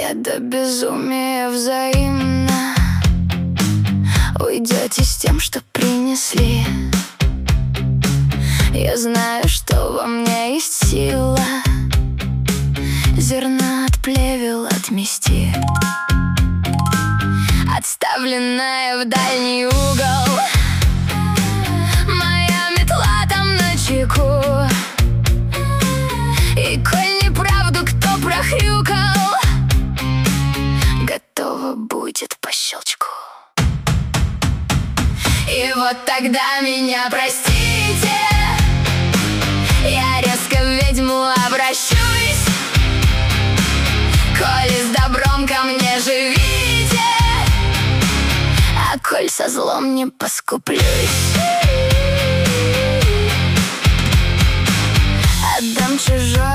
до безумия взаимно. Уйдете с тем, что принесли. Я знаю, что во мне есть сила зерна от плевел отмести. Отставленная в дальний угол моя метла там на чеку. И коль неправду кто прохрюкал, готово будет по щелчку. И вот тогда меня простите, я резко в ведьму обращусь. Коли с добром ко мне живите, а коль со злом не поскуплюсь. Отдам чужое